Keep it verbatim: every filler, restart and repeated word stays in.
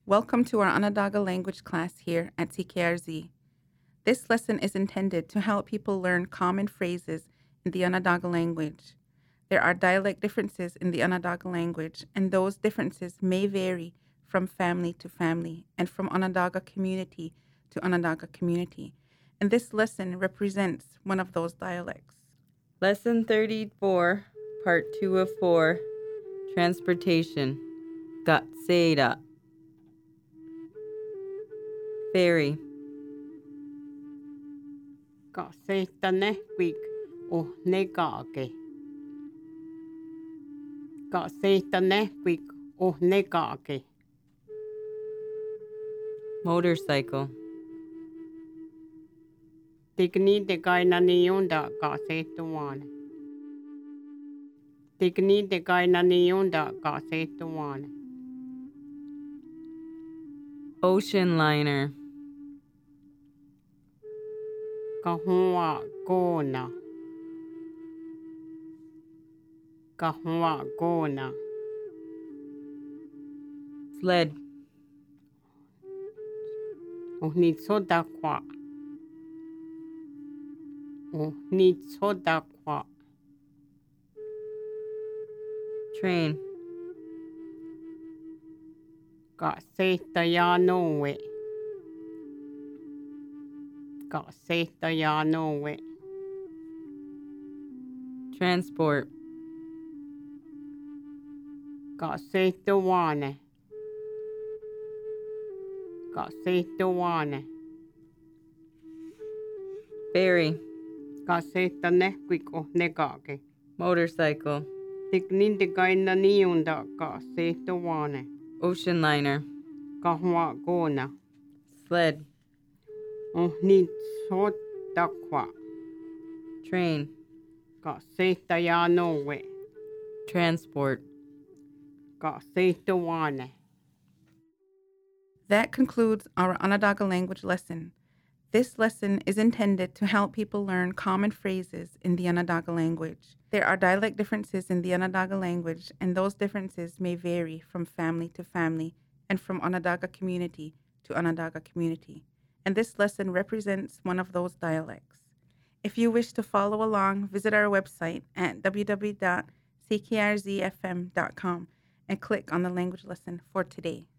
Welcome to our Onondaga language class here at C K R Z. This lesson is intended to help people learn common phrases in the Onondaga language. There are dialect differences in the Onondaga language, and those differences may vary from family to family and from Onondaga community to Onondaga community. And this lesson represents one of those dialects. Lesson thirty-four, Part two of four, Transportation. Gatseira. Ferry. Ka seitane kwik o negake. Ka seitane kwik o negake. Motorcycle. Tikni de kaina niyunda ka seituane. Tikni de kaina niyunda ka seituane. Ocean liner. Ka hua kona. Ka hua kona. Sled. O ni soda kwa. O ni soda kwa. Train. Ka seitayanoe. Ka seitayanoe. Transport. Ka seituane. Ka seituane. Ferry. Ka seitane kwik o negake. Motorcycle. Tikni de kaina niyunda ka seituane. Ocean liner. Ka hua kona. Sled. O ni soda kwa. Train. Ka seitayanoe. Transport. Ka seituane. That concludes our Onondaga language lesson. This lesson is intended to help people learn common phrases in the Onondaga language. There are dialect differences in the Onondaga language, and those differences may vary from family to family and from Onondaga community to Onondaga community. And this lesson represents one of those dialects. If you wish to follow along, visit our website at w w w dot c k r z f m dot com and click on the language lesson for today.